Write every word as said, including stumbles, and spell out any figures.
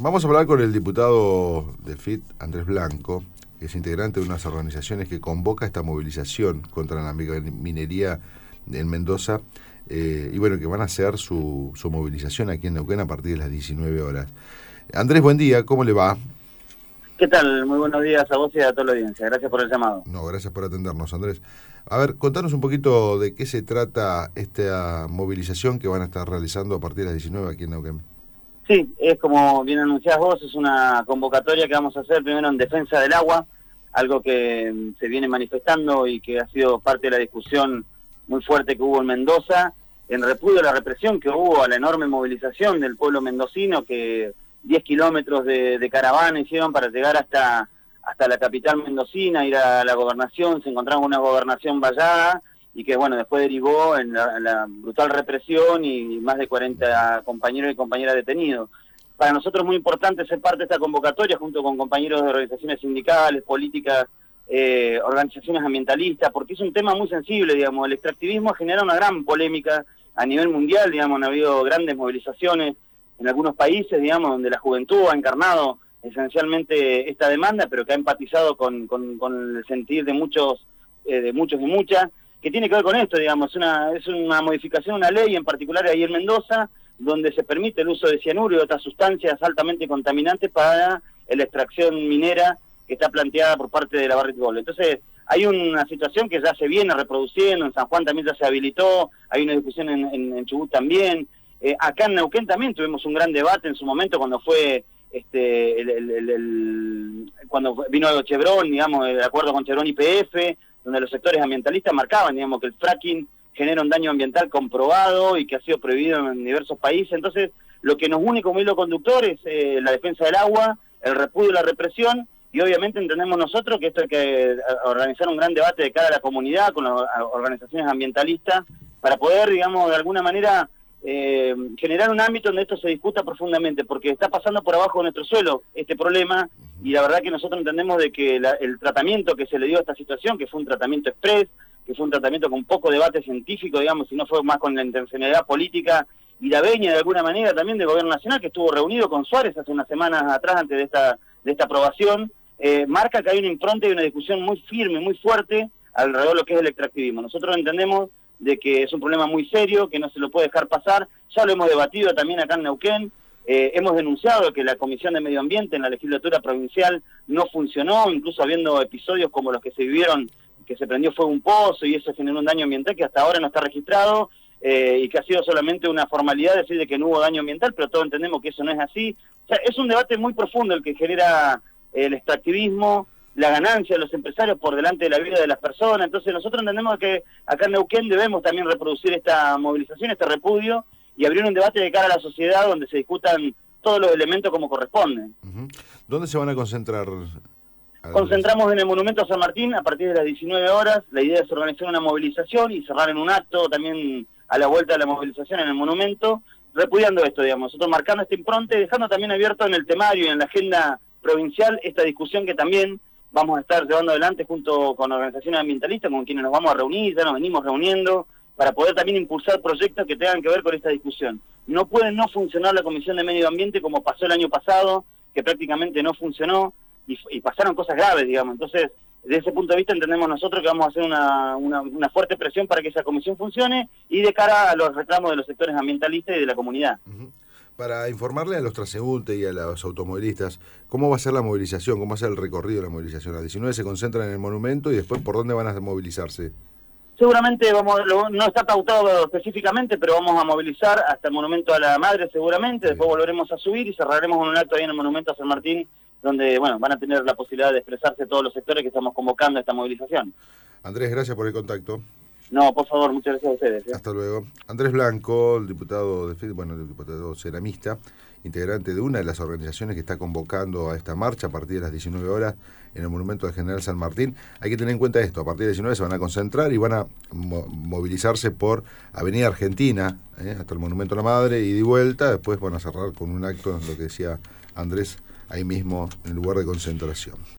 Vamos a hablar con el diputado de F I T, Andrés Blanco, que es integrante de unas organizaciones que convoca esta movilización contra la minería en Mendoza, eh, y bueno, que van a hacer su, su movilización aquí en Neuquén a partir de las diecinueve horas. Andrés, buen día, ¿cómo le va? ¿Qué tal? Muy buenos días a vos y a toda la audiencia. Gracias por el llamado. No, gracias por atendernos, Andrés. A ver, contanos un poquito de qué se trata esta movilización que van a estar realizando a partir de las diecinueve aquí en Neuquén. Sí, es como bien anunciás vos, es una convocatoria que vamos a hacer primero en defensa del agua, algo que se viene manifestando y que ha sido parte de la discusión muy fuerte que hubo en Mendoza, en repudio a la represión que hubo, a la enorme movilización del pueblo mendocino, que diez kilómetros de, de caravana hicieron para llegar hasta, hasta la capital mendocina, ir a la gobernación, se encontraron con una gobernación vallada, y que bueno, después derivó en la, en la brutal represión y más de cuarenta compañeros y compañeras detenidos. Para nosotros es muy importante ser parte de esta convocatoria, junto con compañeros de organizaciones sindicales, políticas, eh, organizaciones ambientalistas, porque es un tema muy sensible, digamos. El extractivismo genera una gran polémica a nivel mundial, digamos, han habido grandes movilizaciones en algunos países, digamos, donde la juventud ha encarnado esencialmente esta demanda, pero que ha empatizado con, con, con el sentir de muchos, eh, de muchos y muchas, que tiene que ver con esto, digamos, es una, es una modificación, una ley en particular ahí en Mendoza, donde se permite el uso de cianuro y otras sustancias altamente contaminantes para la extracción minera que está planteada por parte de la Barrick Gold. Entonces, hay una situación que ya se viene reproduciendo, en San Juan también ya se habilitó, hay una discusión en, en, en Chubut también, eh, acá en Neuquén también tuvimos un gran debate en su momento cuando fue, este, el, el, el, el, cuando vino Chevron, digamos, el acuerdo con Chevron y P F, donde los sectores ambientalistas marcaban, digamos, que el fracking genera un daño ambiental comprobado y que ha sido prohibido en diversos países. Entonces, lo que nos une como hilo conductor es eh, la defensa del agua, el repudio a la represión, y obviamente entendemos nosotros que esto hay que organizar un gran debate de cara a la comunidad, con las organizaciones ambientalistas, para poder, digamos, de alguna manera eh, generar un ámbito donde esto se discuta profundamente, porque está pasando por abajo de nuestro suelo este problema, y la verdad que nosotros entendemos de que la, el tratamiento que se le dio a esta situación, que fue un tratamiento express, que fue un tratamiento con poco debate científico, digamos, si no fue más con la intencionalidad política y la veña de alguna manera también del gobierno nacional, que estuvo reunido con Suárez hace unas semanas atrás antes de esta, de esta aprobación, eh, marca que hay una impronta y una discusión muy firme, muy fuerte alrededor de lo que es el extractivismo. Nosotros entendemos de que es un problema muy serio, que no se lo puede dejar pasar, ya lo hemos debatido también acá en Neuquén. Eh, hemos denunciado que la Comisión de Medio Ambiente en la legislatura provincial no funcionó, incluso habiendo episodios como los que se vivieron, que se prendió fuego un pozo y eso generó un daño ambiental que hasta ahora no está registrado, eh, y que ha sido solamente una formalidad decir de que no hubo daño ambiental, pero todos entendemos que eso no es así. O sea, es un debate muy profundo el que genera el extractivismo, la ganancia de los empresarios por delante de la vida de las personas. Entonces nosotros entendemos que acá en Neuquén debemos también reproducir esta movilización, este repudio, y abrir un debate de cara a la sociedad donde se discutan todos los elementos como corresponden. Uh-huh. ¿Dónde se van a concentrar? Concentramos en el Monumento a San Martín a partir de las diecinueve horas. La idea es organizar una movilización y cerrar en un acto también a la vuelta de la movilización en el monumento, repudiando esto, digamos, nosotros marcando este impronte, dejando también abierto en el temario y en la agenda provincial esta discusión que también vamos a estar llevando adelante junto con organizaciones ambientalistas, con quienes nos vamos a reunir, ya nos venimos reuniendo, para poder también impulsar proyectos que tengan que ver con esta discusión. No puede no funcionar la Comisión de Medio Ambiente como pasó el año pasado, que prácticamente no funcionó, y, y pasaron cosas graves, digamos. Entonces, desde ese punto de vista entendemos nosotros que vamos a hacer una, una, una fuerte presión para que esa comisión funcione, y de cara a los reclamos de los sectores ambientalistas y de la comunidad. Uh-huh. Para informarle a los transeúntes y a los automovilistas, ¿cómo va a ser la movilización? ¿Cómo va a ser el recorrido de la movilización? A las diecinueve se concentran en el monumento y después, ¿por dónde van a movilizarse? Seguramente vamos, no está pautado específicamente, pero vamos a movilizar hasta el Monumento a la Madre seguramente, sí. Después volveremos a subir y cerraremos un acto ahí en el Monumento a San Martín, donde bueno van a tener la posibilidad de expresarse todos los sectores que estamos convocando a esta movilización. Andrés, gracias por el contacto. No, por favor, muchas gracias a ustedes. ¿eh? Hasta luego. Andrés Blanco, el diputado de F I T, bueno, el diputado ceramista, integrante de una de las organizaciones que está convocando a esta marcha a partir de las diecinueve horas en el Monumento del General San Martín. Hay que tener en cuenta esto, a partir de las diecinueve se van a concentrar y van a mo- movilizarse por Avenida Argentina, ¿eh? hasta el Monumento a la Madre, y de vuelta, después van a cerrar con un acto, lo que decía Andrés, ahí mismo en el lugar de concentración.